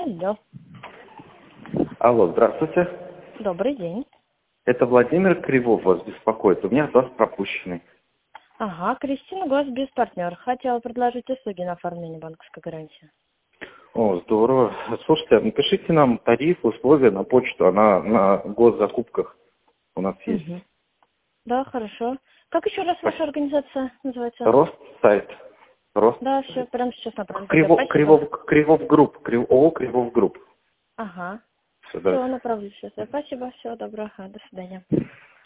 Алло. Алло, здравствуйте. Добрый день. Это Владимир Кривов вас беспокоит. У меня глаз пропущенный. Ага, Кристина, Госбиз партнер. Хотела предложить услуги на оформление банковской гарантии. О, здорово. Слушайте, напишите нам тариф, условия на почту. Она на госзакупках у нас есть. Угу. Да, хорошо. Как еще раз ваша организация называется? Рост сайт. Рост. Да, все, прямо сейчас направлю. Кривов групп. ООО Кривов групп. Ага. Все, Все, да. направлю сейчас. Спасибо, всего доброго. До свидания.